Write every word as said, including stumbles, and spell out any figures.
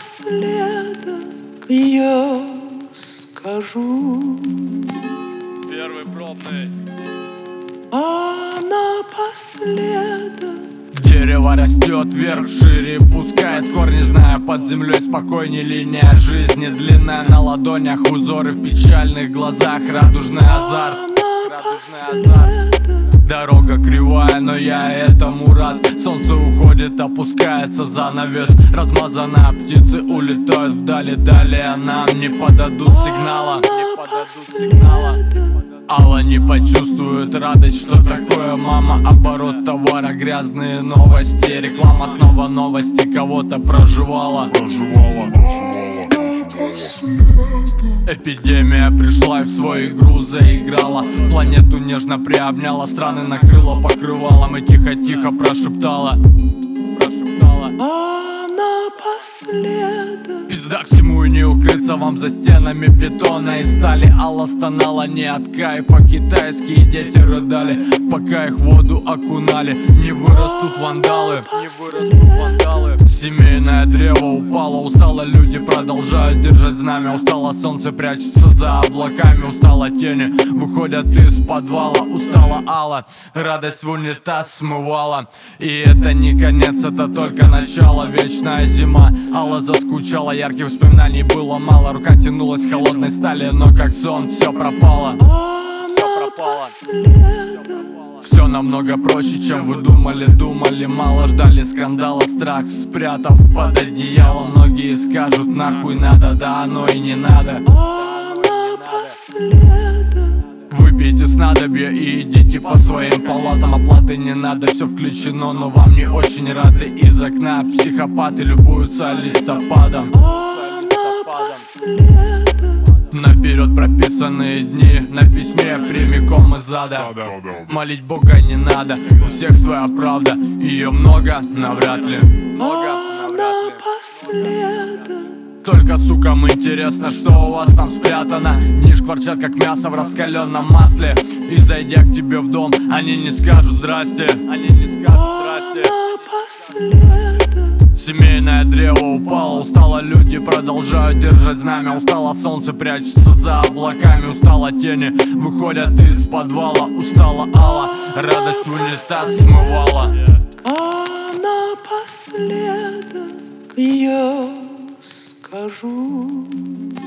напоследок я скажу. Первый пробный. А напоследок Дерево растет вверх, шире пускает корни, зная под землей спокойней. Линия жизни длинная на ладонях, узоры в печальных глазах, радужный азарт, радужный азарт. Дорога кривая, но я этому рад. Солнце уходит, опускается занавес. Размазанные птицы улетают вдали. Далее нам не подадут сигнала, не подадут сигнала. Алла не почувствует радость, что такое мама. Оборот товара, грязные новости. Реклама снова новости, кого-то проживала. Проживала, Эпидемия пришла и в свою игру заиграла. Планету нежно приобняла, страны накрыла покрывалом и тихо-тихо прошептала. Прошептала. А напоследок Пизда всему и не укрыться вам за стенами бетона и стали. Алла стонала не от кайфа, китайские дети рыдали, пока их в воду окунали. Не вырастут вандалы, не вырастут вандалы. Семейное древо упало, устало, люди продолжают держать знамя. Устало солнце прячется за облаками, устало тени выходят из подвала. Устала Алла, радость в унитаз смывала. И это не конец, это только начало, вечная зима. Алла заскучала, ярких воспоминаний было мало. Рука тянулась к холодной стали, но как сон все пропало. Все пропало. Все намного проще, чем вы думали, думали мало. Ждали скандала, страх спрятав под одеяло. Многие скажут нахуй надо, да оно и не надо. А напоследок Выпейте снадобье и идите по своим палатам. Оплаты не надо, все включено, но вам не очень рады. Из окна психопаты любуются листопадом. А напоследок Наперед прописанные дни на письме прямиком из ада. Молить Бога не надо, у всех своя правда. Ее много, навряд ли. Много, А навряд ли. напоследок Только сукам интересно, что у вас там спрятано. Дни шкварчат, как мясо в раскаленном масле. И зайдя к тебе в дом, они не скажут здрасте. Они не скажут здрасте. напоследок Семейное древо упало, устало, люди продолжают держать знамя. Устало солнце прячется за облаками, устало тени выходят из подвала. Устала Алла, радость в унитаз смывала. А напоследок я скажу.